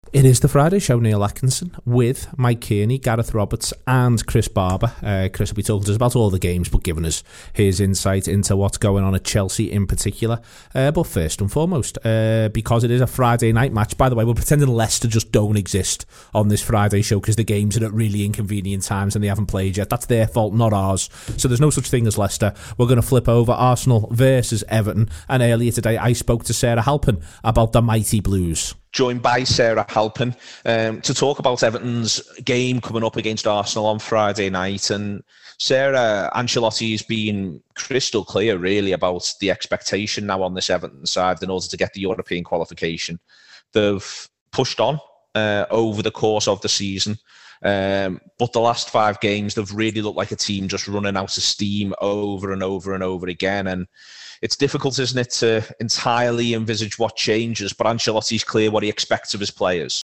It is the Friday Show, Neil Atkinson, with Mike Kearney, Gareth Roberts and Chris Barber. Chris will be talking to us about all the games, but giving us his insight into what's going on at Chelsea in particular. But first and foremost, because it is a Friday night match, by the way, we're pretending Leicester just don't exist on this Friday show because the games are at really inconvenient times and they haven't played yet. That's their fault, not ours. So there's no such thing as Leicester. We're going to flip over Arsenal versus Everton. And earlier today, I spoke to Sarah Halpin about the Mighty Blues. Joined by Sarah Halpin to talk about Everton's game coming up against Arsenal on Friday night. And Sarah, Ancelotti's been crystal clear really about the expectation now on this Everton side in order to get the European qualification. They've pushed on over the course of the season. But the last 5 games, they've really looked like a team just running out of steam over and over and over again. And it's difficult, isn't it, to entirely envisage what changes, but Ancelotti's clear what he expects of his players.